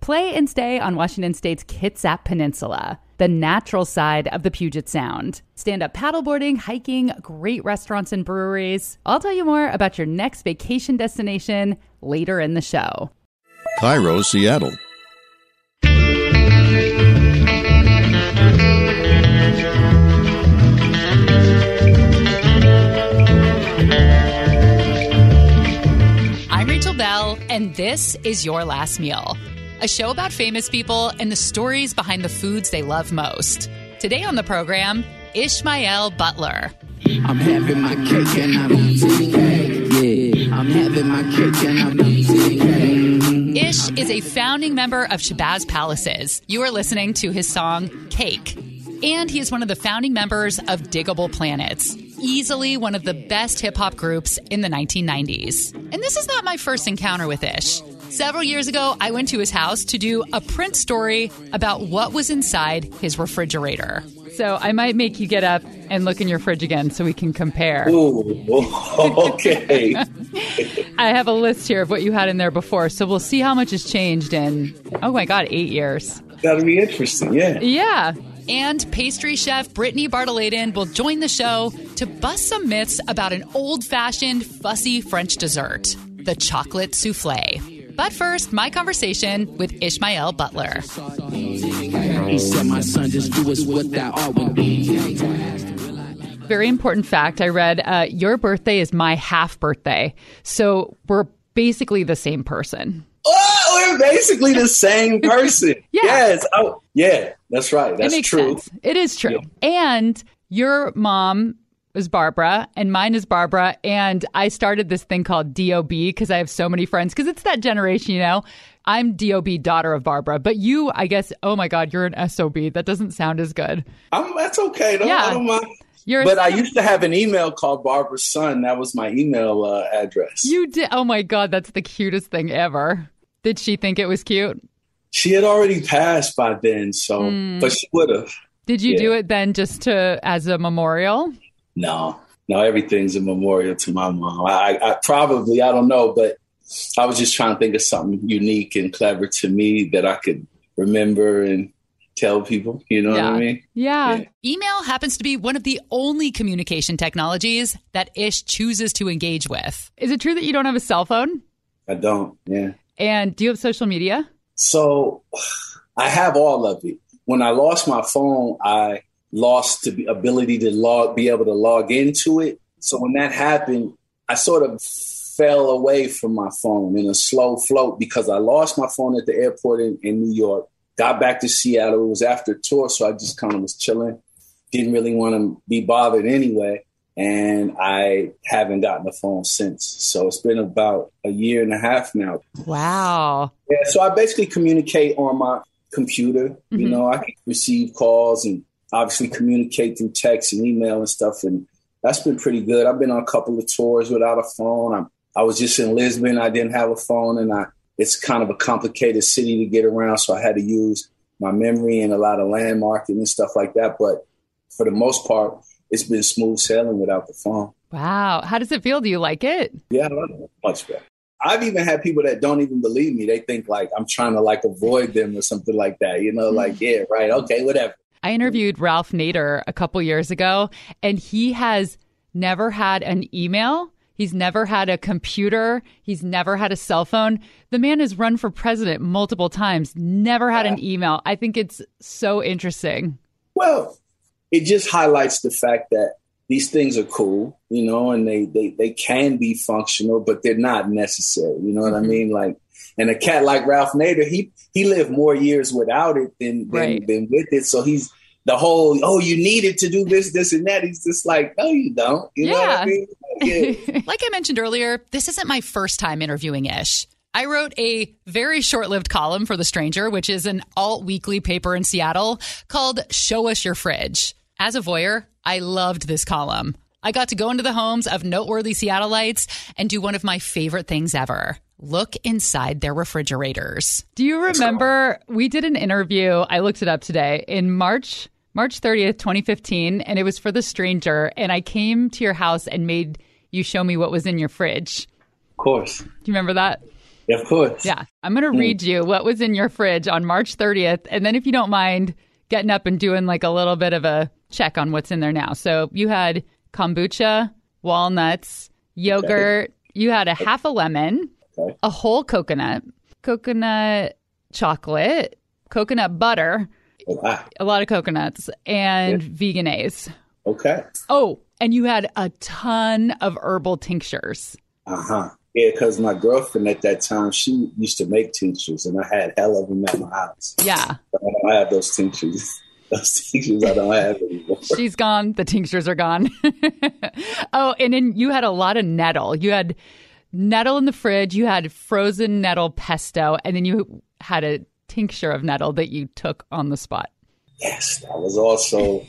play and stay on Washington State's Kitsap Peninsula, the natural side of the Puget Sound. Stand-up paddleboarding, hiking, great restaurants and breweries. I'll tell you more about your next vacation destination later in the show. Cairo, Seattle. I'm Rachel Bell, and this is Your Last Meal, a show about famous people and the stories behind the foods they love most. Today on the program, Ishmael Butler. I'm having my cake and I'm eating cake. Yeah, I'm having my cake and I'm eating cake. Ish is a founding member of Shabazz Palaces. You are listening to his song, Cake. And he is one of the founding members of Diggable Planets, easily one of the best hip-hop groups in the 1990s. And this is not my first encounter with Ish. Several years ago, I went to his house to do a print story about what was inside his refrigerator. So I might make you get up and look in your fridge again so we can compare. Ooh, okay. I have a list here of what you had in there before, so we'll see how much has changed in, oh my God, 8 years. That'll be interesting, yeah. Yeah. And pastry chef Brittany Bartoladen will join the show to bust some myths about an old-fashioned, fussy French dessert, the chocolate souffle. But first, my conversation with Ishmael Butler. He said, my son, just do us what thou art with me. Very important fact I read, your birthday is my half birthday. So we're basically the same person. Oh, we're basically the same person. Yeah. Yes. Oh, yeah, that's right. That's it makes true. Sense. It is true. Yeah. And your mom is Barbara and mine is Barbara. And I started this thing called DOB because I have so many friends, because it's that generation, you know. I'm DOB, daughter of Barbara. But you, I guess, oh my God, you're an SOB. That doesn't sound as good. That's okay. I don't mind. But I used to have an email called Barbara's Son. That was my email address. You did? Oh my God, that's the cutest thing ever. Did she think it was cute? She had already passed by then, so but she would have. Did you do it then just as a memorial? No, everything's a memorial to my mom. I probably, I don't know, but I was just trying to think of something unique and clever to me that I could remember and tell people, you know what I mean? Yeah. Email happens to be one of the only communication technologies that Ish chooses to engage with. Is it true that you don't have a cell phone? I don't, yeah. And do you have social media? So I have all of it. When I lost my phone, I lost the ability to be able to log into it. So when that happened, I sort of fell away from my phone in a slow float because I lost my phone at the airport in New York. Got back to Seattle. It was after a tour, so I just kind of was chilling. Didn't really want to be bothered anyway. And I haven't gotten a phone since. So it's been about a year and a half now. Wow. Yeah, so I basically communicate on my computer. Mm-hmm. You know, I can receive calls and obviously communicate through text and email and stuff. And that's been pretty good. I've been on a couple of tours without a phone. I was just in Lisbon. I didn't have a phone, and it's kind of a complicated city to get around. So I had to use my memory and a lot of landmarking and stuff like that. But for the most part, it's been smooth sailing without the phone. Wow. How does it feel? Do you like it? Yeah, I love it. Much better. I've even had people that don't even believe me. They think like I'm trying to like avoid them or something like that. You know, like, yeah, right. Okay, whatever. I interviewed Ralph Nader a couple years ago, and he has never had an email. He's never had a computer. He's never had a cell phone. The man has run for president multiple times, never had an email. I think it's so interesting. Well, it just highlights the fact that these things are cool, you know, and they can be functional, but they're not necessary. You know what I mean? Like, and a cat like Ralph Nader, he lived more years without it than with it. So he's the whole, you needed to do this, and that. He's just like, no, you don't. You know what I mean? Yeah. Like I mentioned earlier, this isn't my first time interviewing Ish. I wrote a very short-lived column for The Stranger, which is an alt-weekly paper in Seattle called Show Us Your Fridge. As a voyeur, I loved this column. I got to go into the homes of noteworthy Seattleites and do one of my favorite things ever. Look inside their refrigerators. Do you remember we did an interview, I looked it up today, in March 30th, 2015, and it was for The Stranger, and I came to your house and made you show me what was in your fridge. Of course. Do you remember that? Of course. Yeah. I'm going to read you what was in your fridge on March 30th. And then if you don't mind getting up and doing like a little bit of a check on what's in there now. So you had kombucha, walnuts, yogurt. You had a half a lemon, a whole coconut chocolate, coconut butter, a lot of coconuts, and Vegenaise. Okay. Oh, and you had a ton of herbal tinctures. Uh-huh. Yeah, because my girlfriend at that time, she used to make tinctures, and I had hell of them at my house. Yeah. But I don't have those tinctures. Those tinctures I don't have anymore. She's gone. The tinctures are gone. Oh, and then you had a lot of nettle. You had nettle in the fridge. You had frozen nettle pesto, and then you had a tincture of nettle that you took on the spot. Yes, that was also...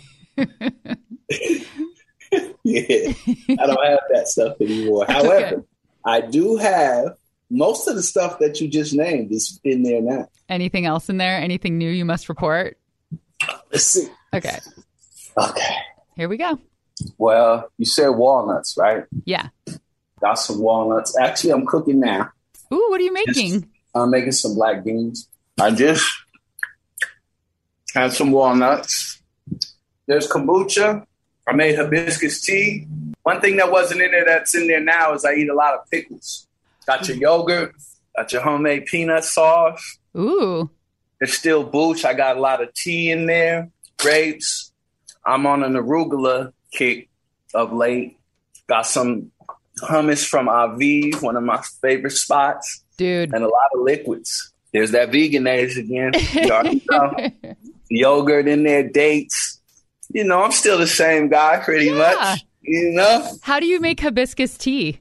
Yeah, I don't have that stuff anymore. However, okay. I do have most of the stuff that you just named is in there now. Anything else in there? Anything new you must report? Let's see. Okay. Here we go. Well, you said walnuts, right? Yeah. Got some walnuts. Actually, I'm cooking now. Ooh, what are you making? I'm making some black beans. I just had some walnuts. There's kombucha. I made hibiscus tea. One thing that wasn't in there that's in there now is I eat a lot of pickles. Got your yogurt, got your homemade peanut sauce. Ooh. There's still booch. I got a lot of tea in there, grapes. I'm on an arugula kick of late. Got some hummus from Aviv, one of my favorite spots. Dude. And a lot of liquids. There's that Vegenaise again. You already know. Yogurt in there, dates. You know, I'm still the same guy, pretty much. You know? How do you make hibiscus tea?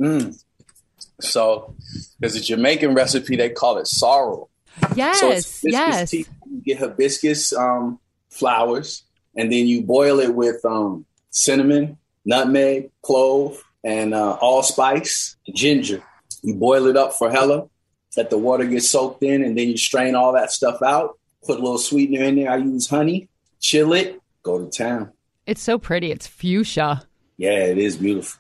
So, there's a Jamaican recipe. They call it sorrel. Yes, so it's hibiscus tea. You get hibiscus flowers, and then you boil it with cinnamon, nutmeg, clove, and allspice, ginger. You boil it up for hella. Let the water get soaked in, and then you strain all that stuff out. Put a little sweetener in there. I use honey. Chill it. Go to town. It's so pretty. It's fuchsia. Yeah, it is beautiful.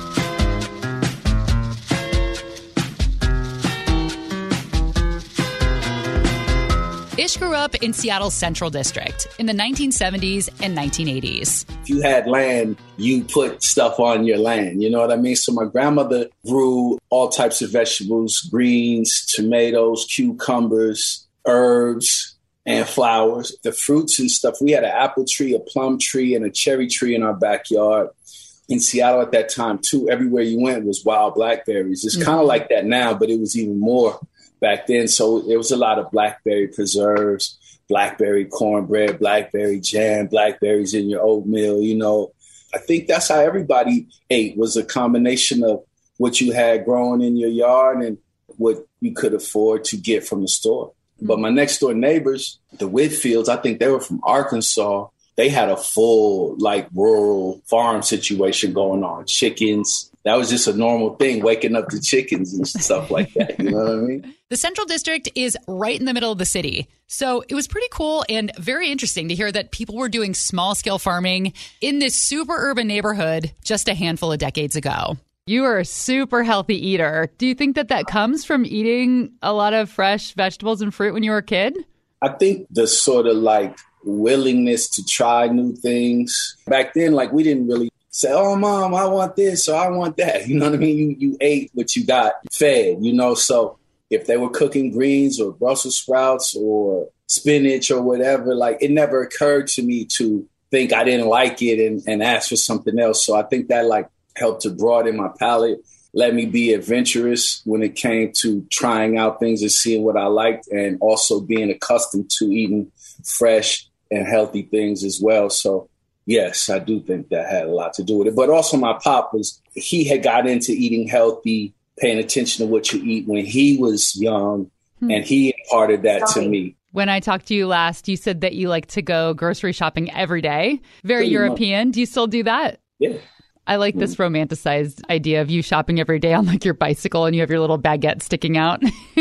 Ish grew up in Seattle's Central District in the 1970s and 1980s. If you had land, you put stuff on your land. You know what I mean? So my grandmother grew all types of vegetables, greens, tomatoes, cucumbers, herbs, and flowers, the fruits and stuff. We had an apple tree, a plum tree, and a cherry tree in our backyard. In Seattle at that time, too, everywhere you went was wild blackberries. It's kind of like that now, but it was even more back then. So there was a lot of blackberry preserves, blackberry cornbread, blackberry jam, blackberries in your oatmeal. You know, I think that's how everybody ate, was a combination of what you had growing in your yard and what you could afford to get from the store. But my next door neighbors, the Whitfields, I think they were from Arkansas. They had a full, like, rural farm situation going on. Chickens. That was just a normal thing, waking up to chickens and stuff like that. You know what I mean? The Central District is right in the middle of the city. So it was pretty cool and very interesting to hear that people were doing small-scale farming in this super urban neighborhood just a handful of decades ago. You are a super healthy eater. Do you think that that comes from eating a lot of fresh vegetables and fruit when you were a kid? I think the sort of like willingness to try new things. Back then, like, we didn't really say, oh, Mom, I want this or I want that. You know what I mean? You ate what you got fed, you know? So if they were cooking greens or Brussels sprouts or spinach or whatever, like, it never occurred to me to think I didn't like it and ask for something else. So I think that, like, helped to broaden my palate, let me be adventurous when it came to trying out things and seeing what I liked, and also being accustomed to eating fresh and healthy things as well. So, yes, I do think that had a lot to do with it. But also my pop he had got into eating healthy, paying attention to what you eat when he was young, and he imparted that to me. When I talked to you last, you said that you like to go grocery shopping every day. Very European. Do you still do that? Yeah. I like this romanticized idea of you shopping every day on like your bicycle and you have your little baguette sticking out.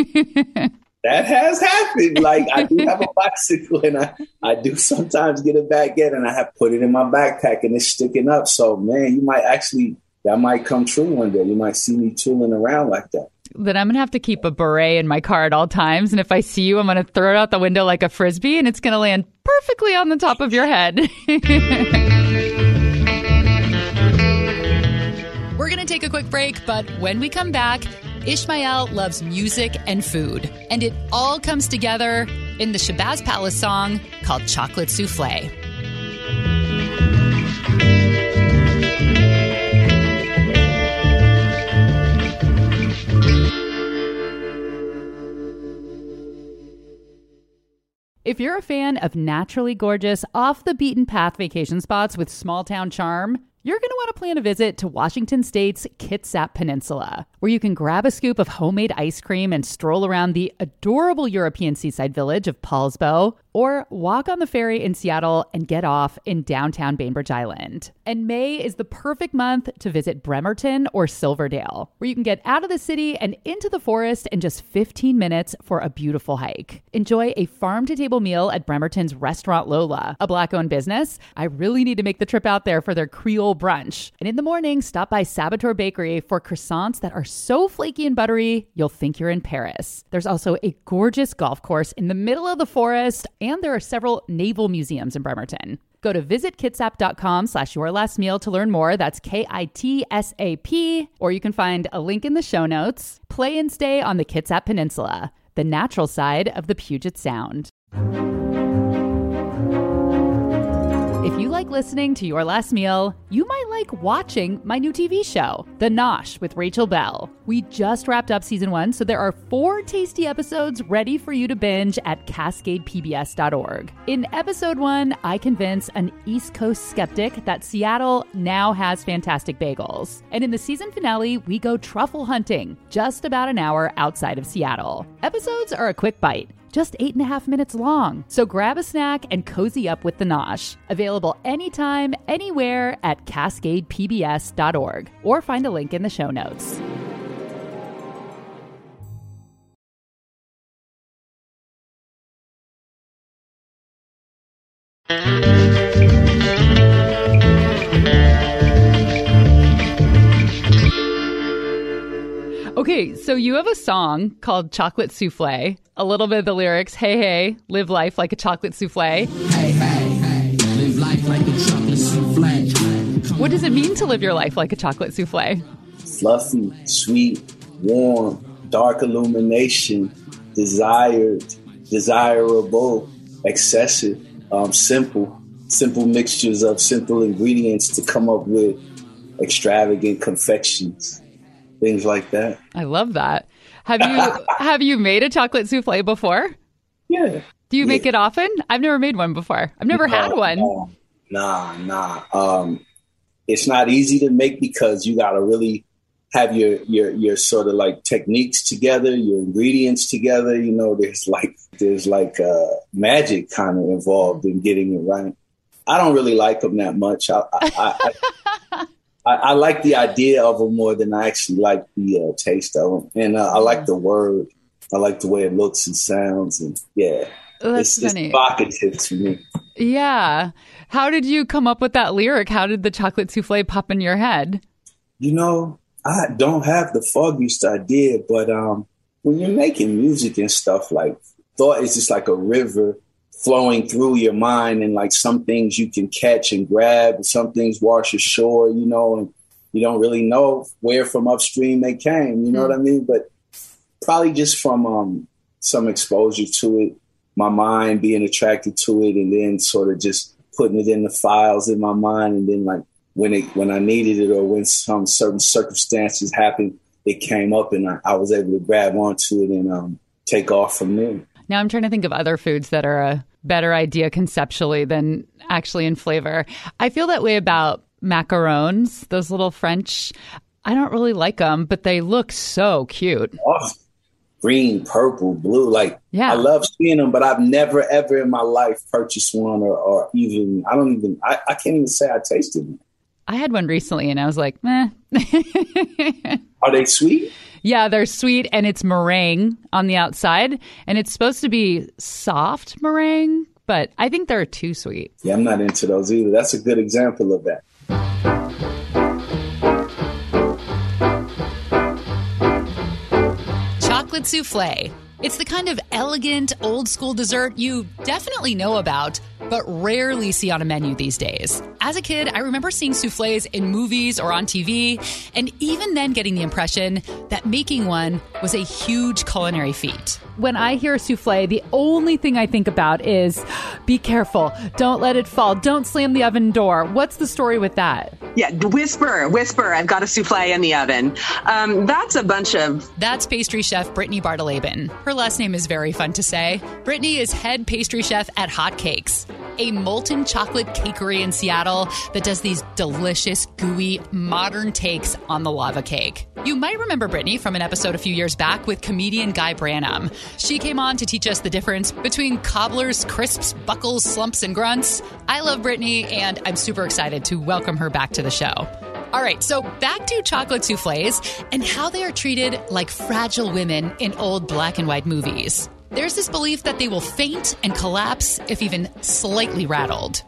That has happened. Like, I do have a bicycle and I do sometimes get a baguette and I have put it in my backpack and it's sticking up. So, man, that might come true one day. You might see me tooling around like that. that I'm going to have to keep a beret in my car at all times. And if I see you, I'm going to throw it out the window like a Frisbee and it's going to land perfectly on the top of your head. We're going to take a quick break, but when we come back, Ishmael loves music and food. And it all comes together in the Shabazz Palace song called Chocolate Soufflé. If you're a fan of naturally gorgeous, off-the-beaten-path vacation spots with small-town charm, you're going to want to plan a visit to Washington State's Kitsap Peninsula, where you can grab a scoop of homemade ice cream and stroll around the adorable European seaside village of Paulsbo, or walk on the ferry in Seattle and get off in downtown Bainbridge Island. And May is the perfect month to visit Bremerton or Silverdale, where you can get out of the city and into the forest in just 15 minutes for a beautiful hike. Enjoy a farm-to-table meal at Bremerton's Restaurant Lola, a Black-owned business. I really need to make the trip out there for their Creole brunch. And in the morning, stop by Saboteur Bakery for croissants that are so flaky and buttery, you'll think you're in Paris. There's also a gorgeous golf course in the middle of the forest, and there are several naval museums in Bremerton. Go to visitkitsap.com/yourlastmeal to learn more. That's KITSAP. Or you can find a link in the show notes. Play and stay on the Kitsap Peninsula, the natural side of the Puget Sound. If you like listening to Your Last Meal, you might like watching my new TV show, The Nosh with Rachel Bell. We just wrapped up season 1, so there are 4 tasty episodes ready for you to binge at CascadePBS.org. In episode 1, I convince an East Coast skeptic that Seattle now has fantastic bagels. And in the season finale, we go truffle hunting, just about an hour outside of Seattle. Episodes are a quick bite, just 8.5 minutes long. So grab a snack and cozy up with The Nosh. Available anytime, anywhere at CascadePBS.org, or find a link in the show notes. Okay, so you have a song called Chocolate Soufflé. A little bit of the lyrics, hey, hey, live life like a chocolate soufflé. Hey, hey, hey, live life like a chocolate soufflé. What does it mean to live your life like a chocolate soufflé? Fluffy, sweet, warm, dark illumination, desired, desirable, excessive, simple mixtures of simple ingredients to come up with extravagant confections. Things like that. I love that. Have you made a chocolate soufflé before? Yeah. Do you make it often? I've never made one before. I've never had one. Nah. It's not easy to make because you got to really have your sort of like techniques together, your ingredients together. You know, there's like magic kind of involved in getting it right. I don't really like them that much. I like the idea of them more than I actually like the taste of them. And I like the word. I like the way it looks and sounds. And yeah, that's funny. It's evocative to me. Yeah. How did you come up with that lyric? How did the chocolate soufflé pop in your head? You know, I don't have the foggiest idea, but when you're making music and stuff, like thought is just like a river flowing through your mind, and like some things you can catch and grab, and some things wash ashore, you know, and you don't really know where from upstream they came, you know what I mean? But probably just from some exposure to it, my mind being attracted to it, and then sort of just putting it in the files in my mind, and then like when I needed it or when some certain circumstances happened, it came up and I was able to grab onto it and take off from there. Now I'm trying to think of other foods that are a better idea conceptually than actually in flavor. I feel that way about macarons, those little French. I don't really like them, but they look so cute. Awesome. Green, purple, blue. Like, yeah. I love seeing them, but I've never, ever in my life purchased one or even, I can't even say I tasted them. I had one recently and I was like, meh. Are they sweet? Yeah, they're sweet, and it's meringue on the outside, and it's supposed to be soft meringue, but I think they're too sweet. Yeah, I'm not into those either. That's a good example of that. chocolate souffle. It's the kind of elegant, old-school dessert you definitely know about, but rarely see on a menu these days. As a kid, I remember seeing souffles in movies or on TV, and even then getting the impression that making one was a huge culinary feat. When I hear souffle, the only thing I think about is, be careful, don't let it fall, don't slam the oven door. What's the story with that? Yeah, whisper, I've got a souffle in the oven. That's pastry chef Brittany Bartolabin. Her last name is very fun to say. Brittany is head pastry chef at Hot Cakes, a molten chocolate cakery in Seattle that does these delicious, gooey, modern takes on the lava cake. You might remember Brittany from an episode a few years back with comedian Guy Branum. She came on to teach us the difference between cobblers, crisps, buckles, slumps, and grunts. I love Brittany, and I'm super excited to welcome her back to the show. All right, so back to chocolate souffles and how they are treated like fragile women in old black and white movies. There's this belief that they will faint and collapse if even slightly rattled.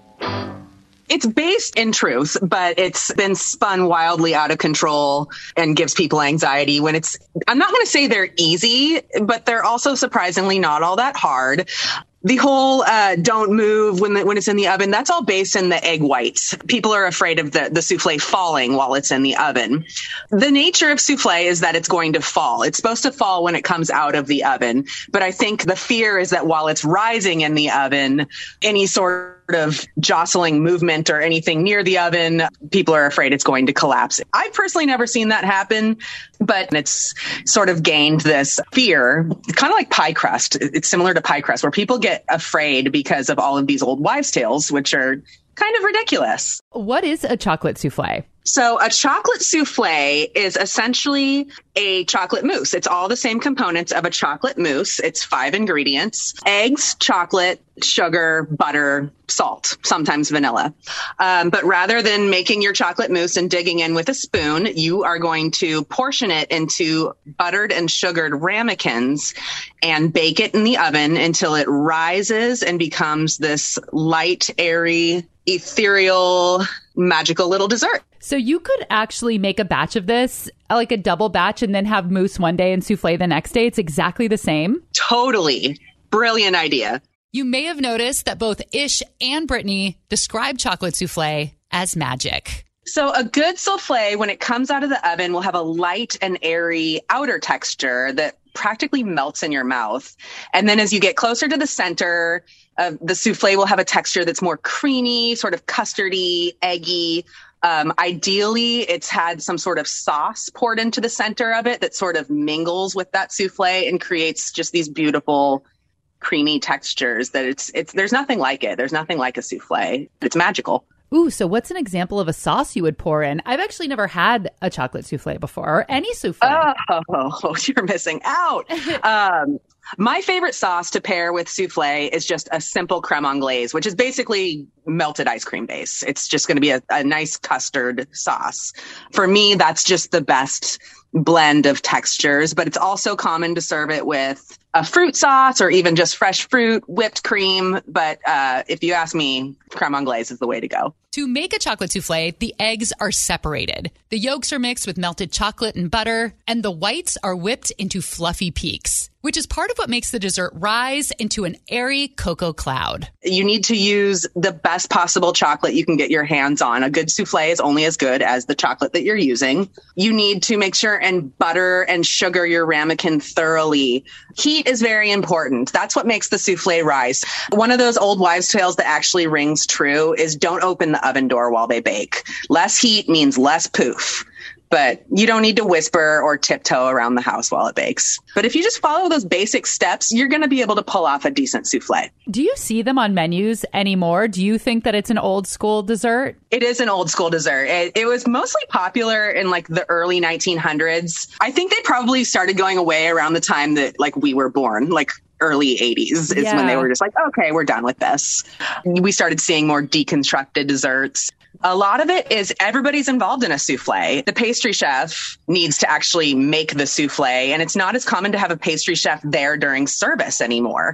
It's based in truth, but it's been spun wildly out of control and gives people anxiety when I'm not going to say they're easy, but they're also surprisingly not all that hard. The whole don't move when it's in the oven, that's all based in the egg whites. People are afraid of the souffle falling while it's in the oven. The nature of souffle is that it's going to fall. It's supposed to fall when it comes out of the oven. But I think the fear is that while it's rising in the oven, any sort of jostling movement or anything near the oven, people are afraid it's going to collapse. I've personally never seen that happen, but it's sort of gained this fear, kind of like pie crust. It's similar to pie crust, where people get afraid because of all of these old wives' tales, which are kind of ridiculous. What is a chocolate souffle? So a chocolate souffle is essentially a chocolate mousse. It's all the same components of a chocolate mousse. It's 5 ingredients: eggs, chocolate, sugar, butter, salt, sometimes vanilla. But rather than making your chocolate mousse and digging in with a spoon, you are going to portion it into buttered and sugared ramekins and bake it in the oven until it rises and becomes this light, airy, ethereal, magical little dessert. So you could actually make a batch of this, like a double batch, and then have mousse one day and souffle the next day. It's exactly the same. Totally. Brilliant idea. You may have noticed that both Ish and Brittany describe chocolate souffle as magic. So a good souffle, when it comes out of the oven, will have a light and airy outer texture that practically melts in your mouth. And then as you get closer to the center, the souffle will have a texture that's more creamy, sort of custardy, eggy. Ideally, it's had some sort of sauce poured into the center of it that sort of mingles with that souffle and creates just these beautiful, creamy textures that it's there's nothing like it. There's nothing like a souffle. It's magical. Ooh, so what's an example of a sauce you would pour in? I've actually never had a chocolate souffle before, or any souffle. Oh, you're missing out. My favorite sauce to pair with souffle is just a simple creme anglaise, which is basically melted ice cream base. It's just going to be a nice custard sauce. For me, that's just the best blend of textures, but it's also common to serve it with a fruit sauce or even just fresh fruit, whipped cream. But if you ask me, creme anglaise is the way to go. To make a chocolate souffle, the eggs are separated. The yolks are mixed with melted chocolate and butter, and the whites are whipped into fluffy peaks, which is part of what makes the dessert rise into an airy cocoa cloud. You need to use the best possible chocolate you can get your hands on. A good souffle is only as good as the chocolate that you're using. You need to make sure and butter and sugar your ramekin thoroughly. Heat is very important. That's what makes the souffle rise. One of those old wives' tales that actually rings true is don't open the oven door while they bake. Less heat means less poof. But you don't need to whisper or tiptoe around the house while it bakes. But if you just follow those basic steps, you're going to be able to pull off a decent souffle. Do you see them on menus anymore? Do you think that it's an old school dessert? It is an old school dessert. It was mostly popular in like the early 1900s. I think they probably started going away around the time that like we were born, like early 80s is when they were just like, okay, we're done with this. We started seeing more deconstructed desserts. A lot of it is everybody's involved in a souffle. The pastry chef needs to actually make the souffle, and it's not as common to have a pastry chef there during service anymore.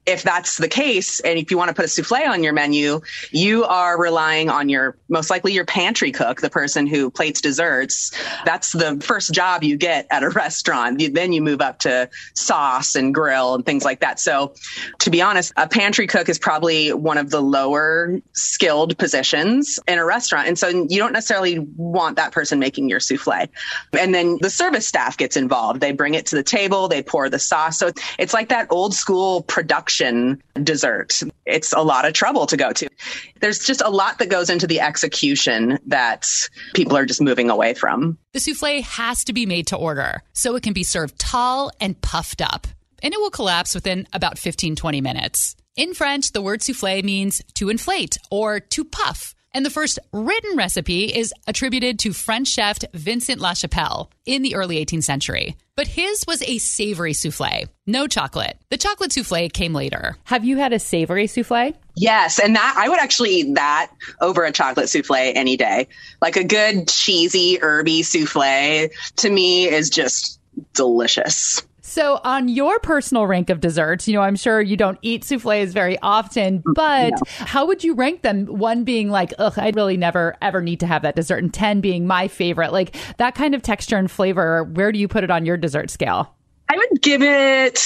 if that's the case, and if you want to put a souffle on your menu, you are relying on most likely your pantry cook, the person who plates desserts. That's the first job you get at a restaurant. Then you move up to sauce and grill and things like that. So to be honest, a pantry cook is probably one of the lower skilled positions in a restaurant. And so you don't necessarily want that person making your souffle. And then the service staff gets involved. They bring it to the table, they pour the sauce. So it's like that old school production dessert. It's a lot of trouble to go to. There's just a lot that goes into the execution that people are just moving away from. The souffle has to be made to order, so it can be served tall and puffed up, and it will collapse within about 15-20 minutes. In French, the word souffle means to inflate or to puff. And the first written recipe is attributed to French chef Vincent Lachapelle in the early 18th century. But his was a savory souffle, no chocolate. The chocolate souffle came later. Have you had a savory souffle? Yes, and that I would actually eat that over a chocolate souffle any day. Like a good cheesy, herby souffle to me is just delicious. So on your personal rank of desserts, I'm sure you don't eat souffles very often, but How would you rank them? 1 being like, ugh, I'd really never, ever need to have that dessert. And 10 being my favorite. Like that kind of texture and flavor, where do you put it on your dessert scale? I'd give it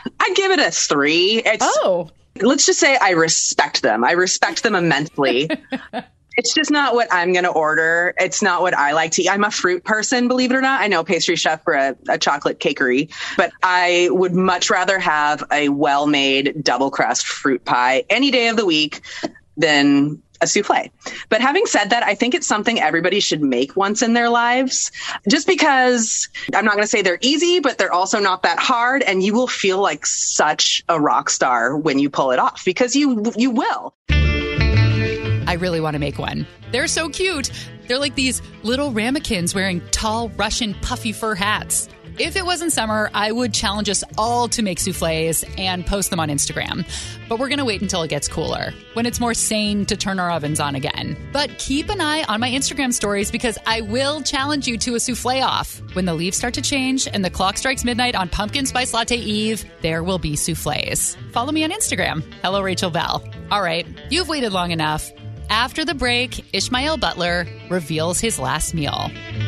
a 3. Let's just say I respect them. I respect them immensely. It's just not what I'm going to order. It's not what I like to eat. I'm a fruit person, believe it or not. I know pastry chef for a chocolate cakery, but I would much rather have a well-made double crust fruit pie any day of the week than a souffle. But having said that, I think it's something everybody should make once in their lives, just because I'm not going to say they're easy, but they're also not that hard. And you will feel like such a rock star when you pull it off, because you will. I really want to make one. They're so cute. They're like these little ramekins wearing tall Russian puffy fur hats. If it wasn't summer, I would challenge us all to make souffles and post them on Instagram. But we're going to wait until it gets cooler, when it's more sane to turn our ovens on again. But keep an eye on my Instagram stories, because I will challenge you to a souffle off. When the leaves start to change and the clock strikes midnight on Pumpkin Spice Latte Eve, there will be souffles. Follow me on Instagram. Hello, Rachel Bell. All right, you've waited long enough. After the break, Ishmael Butler reveals his last meal.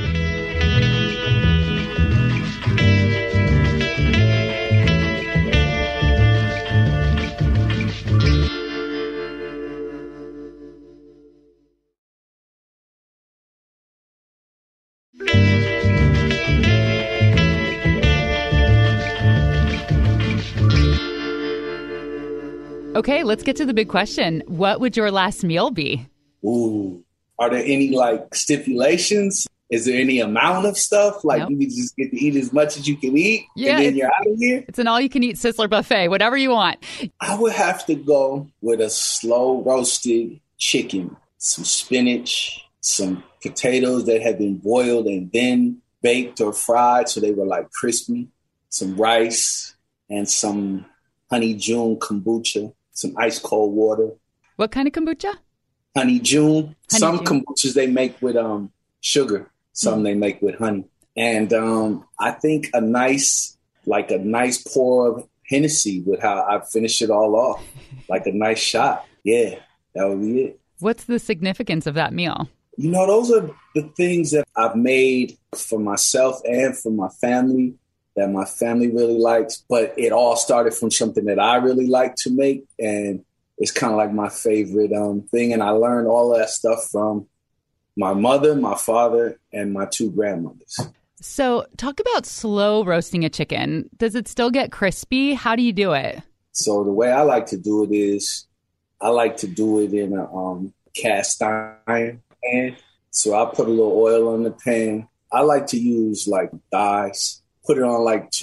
Okay, let's get to the big question. What would your last meal be? Ooh, are there any stipulations? Is there any amount of stuff? You can just get to eat as much as you can eat, and then you're out of here? It's an all-you-can-eat Sizzler buffet, whatever you want. I would have to go with a slow roasted chicken, some spinach, some potatoes that had been boiled and then baked or fried so they were crispy, some rice, and some Honey June kombucha, some ice cold water. What kind of kombucha? Honey June. Some kombuchas they make with sugar. Some they make with honey. And I think a nice pour of Hennessy with how I finish it all off. Like a nice shot. Yeah, that would be it. What's the significance of that meal? Those are the things that I've made for myself and for my family that my family really likes. But it all started from something that I really like to make. And it's kind of like my favorite thing. And I learned all of that stuff from my mother, my father, and my 2 grandmothers. So talk about slow roasting a chicken. Does it still get crispy? How do you do it? So the way I like to do it is I like to do it in a cast iron pan. So I put a little oil on the pan. I like to use thighs, put it on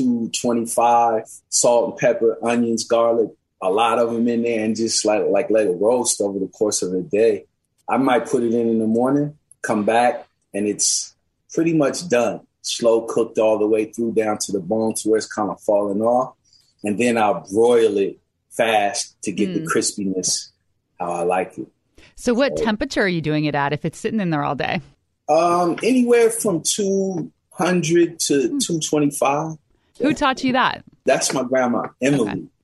225, salt and pepper, onions, garlic, a lot of them in there, and just let it roast over the course of the day. I might put it in the morning, come back, and it's pretty much done. Slow cooked all the way through down to the bone to where it's kind of falling off. And then I'll broil it fast to get the crispiness how I like it. So what temperature are you doing it at if it's sitting in there all day? Anywhere from 200 to 225. Who taught you that? That's my grandma, Emily. Okay.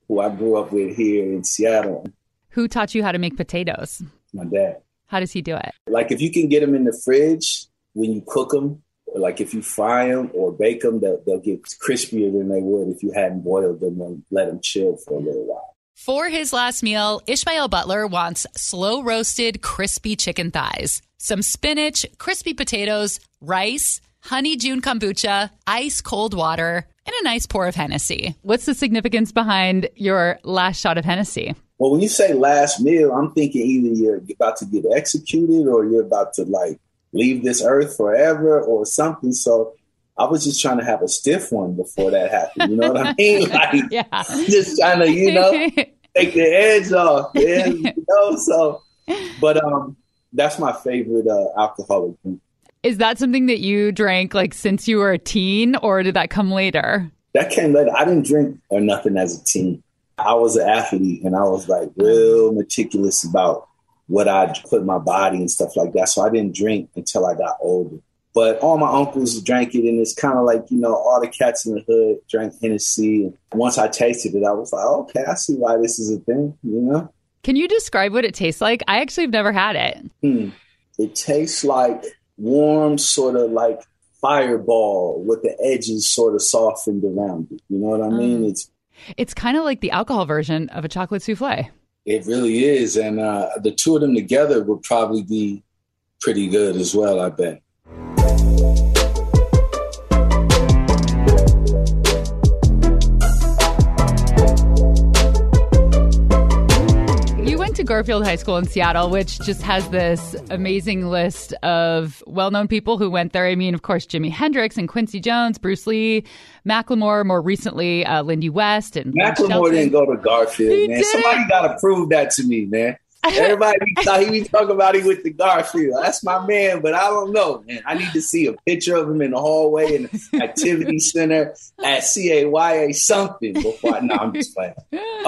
who I grew up with here in Seattle. Who taught you how to make potatoes? My dad. How does he do it? Like if you can get them in the fridge when you cook them, or like if you fry them or bake them, they'll get crispier than they would if you hadn't boiled them and let them chill for a little while. For his last meal, Ishmael Butler wants slow roasted, crispy chicken thighs, some spinach, crispy potatoes, rice, honey June kombucha, ice cold water, and a nice pour of Hennessy. What's the significance behind your last shot of Hennessy? Well, when you say last meal, I'm thinking either you're about to get executed or you're about to like leave this earth forever or something. So I was just trying to have a stiff one before that happened. You know what I mean? Like, Yeah. just trying to, take the edge off. Man, so, but that's my favorite alcoholic drink. Is that something that you drank like since you were a teen, or did that come later? That came later. I didn't drink or nothing as a teen. I was an athlete and I was like real meticulous about what I put in my body and stuff like that. So I didn't drink until I got older. But all my uncles drank it, and it's kind of like, all the cats in the hood drank Hennessy. And once I tasted it, I was like, okay, I see why this is a thing, Can you describe what it tastes like? I actually have never had it. It tastes like warm, sort of like Fireball with the edges sort of softened around it. You know what I mean? It's kind of like the alcohol version of a chocolate souffle. It really is. And the two of them together would probably be pretty good as well, I bet. To Garfield High School in Seattle, which just has this amazing list of well-known people who went there. I mean, of course, Jimi Hendrix and Quincy Jones, Bruce Lee, Macklemore, more recently, Lindy West. And Macklemore didn't go to Garfield, man. Somebody got to prove that to me, man. Everybody thought he was talking about he went to Garfield. That's my man, but I don't know, man. I need to see a picture of him in the hallway in the activity center at CAYA something before. No, I'm just playing.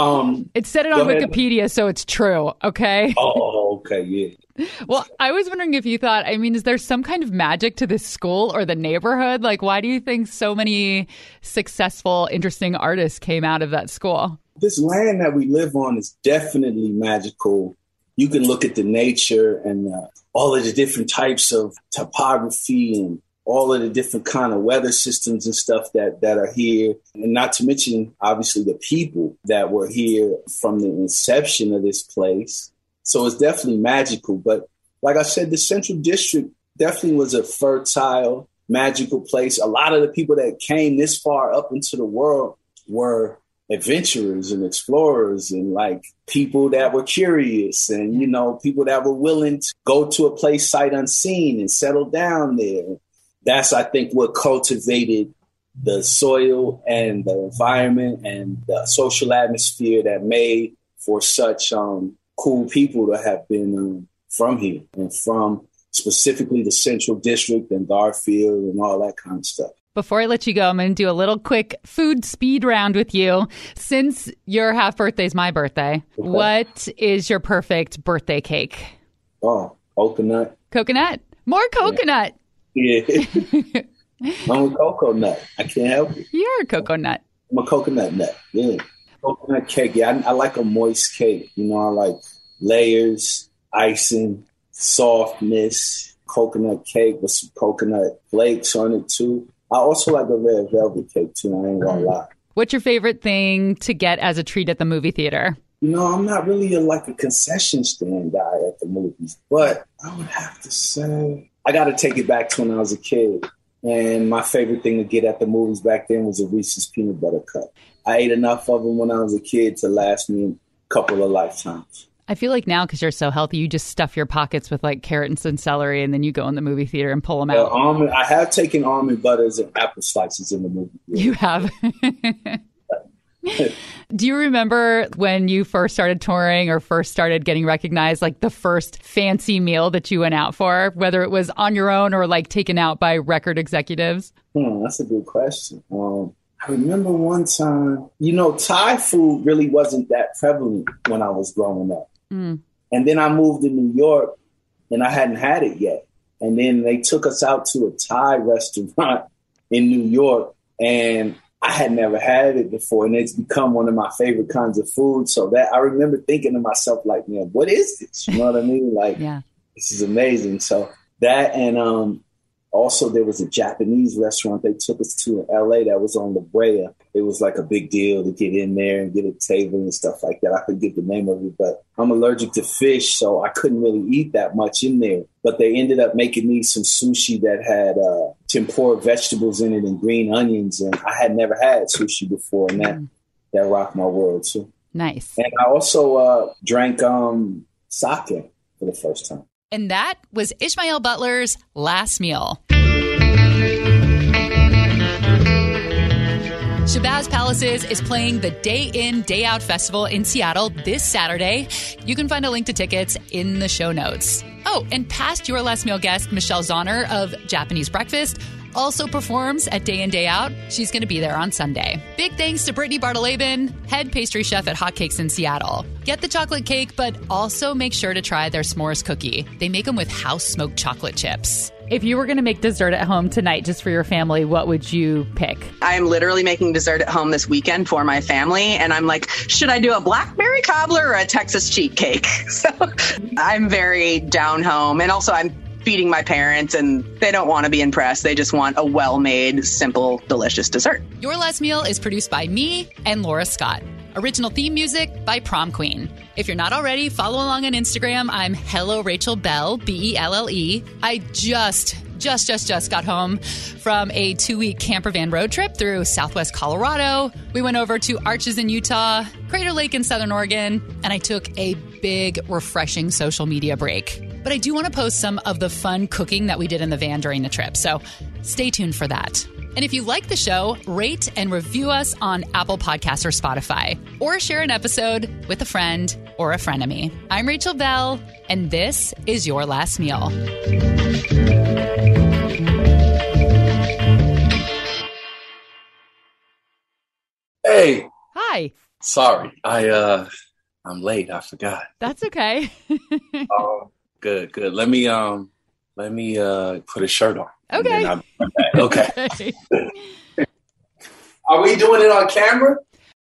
It said it on Wikipedia, so it's true. Okay. Oh, okay, yeah. Well, I was wondering if you thought, is there some kind of magic to this school or the neighborhood? Like, why do you think so many successful, interesting artists came out of that school? This land that we live on is definitely magical. You can look at the nature and all of the different types of topography and all of the different kind of weather systems and stuff that are here. And not to mention, obviously, the people that were here from the inception of this place. So it's definitely magical. But like I said, the Central District definitely was a fertile, magical place. A lot of the people that came this far up into the world were adventurers and explorers and like people that were curious and, people that were willing to go to a place sight unseen and settle down there. That's, I think, what cultivated the soil and the environment and the social atmosphere that made for such cool people to have been from here and from specifically the Central District and Garfield and all that kind of stuff. Before I let you go, I'm going to do a little quick food speed round with you. Since your half birthday is my birthday, okay. What is your perfect birthday cake? Oh, coconut. Coconut? More coconut. Yeah. I'm a cocoa nut. I can't help it. You're a cocoa nut. I'm a coconut nut. Yeah. Coconut cake. Yeah, I like a moist cake. I like layers, icing, softness, coconut cake with some coconut flakes on it too. I also like a red velvet cake, too. I ain't gonna lie. What's your favorite thing to get as a treat at the movie theater? I'm not really a concession stand guy at the movies, but I would have to say I got to take it back to when I was a kid. And my favorite thing to get at the movies back then was a Reese's Peanut Butter Cup. I ate enough of them when I was a kid to last me a couple of lifetimes. I feel like now, because you're so healthy, you just stuff your pockets with like carrots and celery, and then you go in the movie theater and pull them out. I have taken almond butters and apple slices in the movie theater. You have? Do you remember when you first started touring or first started getting recognized, like the first fancy meal that you went out for, whether it was on your own or like taken out by record executives? That's a good question. I remember one time, Thai food really wasn't that prevalent when I was growing up. And then I moved to New York and I hadn't had it yet. And then they took us out to a Thai restaurant in New York. And I had never had it before, and it's become one of my favorite kinds of food. So that I remember thinking to myself, like, man, what is this? You know what I mean? Like, This is amazing. So that, and also there was a Japanese restaurant they took us to in LA that was on La Brea. It was like a big deal to get in there and get a table and stuff like that. I couldn't get the name of it, but I'm allergic to fish, so I couldn't really eat that much in there. But they ended up making me some sushi that had tempura vegetables in it and green onions, and I had never had sushi before, and that rocked my world too. Nice. And I also drank sake for the first time. And that was Ishmael Butler's last meal. Shabazz Palaces is playing the Day In, Day Out Festival in Seattle this Saturday. You can find a link to tickets in the show notes. Oh, and past Your Last Meal guest, Michelle Zauner of Japanese Breakfast, also performs at Day In, Day Out. She's going to be there on Sunday. Big thanks to Brittany Bartolabin, head pastry chef at Hotcakes in Seattle. Get the chocolate cake, but also make sure to try their s'mores cookie. They make them with house-smoked chocolate chips. If you were going to make dessert at home tonight just for your family, what would you pick? I'm literally making dessert at home this weekend for my family. And I'm like, should I do a blackberry cobbler or a Texas cheat cake? So I'm very down home. And also I'm feeding my parents and they don't want to be impressed. They just want a well-made, simple, delicious dessert. Your Last Meal is produced by me and Laura Scott. Original theme music by Prom Queen. If you're not already, follow along on Instagram. I'm Hello Rachel Bell, Belle. I just got home from a 2-week camper van road trip through Southwest Colorado. We went over to Arches in Utah, Crater Lake in Southern Oregon, and I took a big, refreshing social media break. But I do want to post some of the fun cooking that we did in the van during the trip, so stay tuned for that. And if you like the show, rate and review us on Apple Podcasts or Spotify, or share an episode with a friend or a frenemy. I'm Rachel Bell, and this is Your Last Meal. Hey. Hi. Sorry, I'm late. I forgot. That's okay. Good. Let me put a shirt on. Okay. Okay. Are we doing it on camera?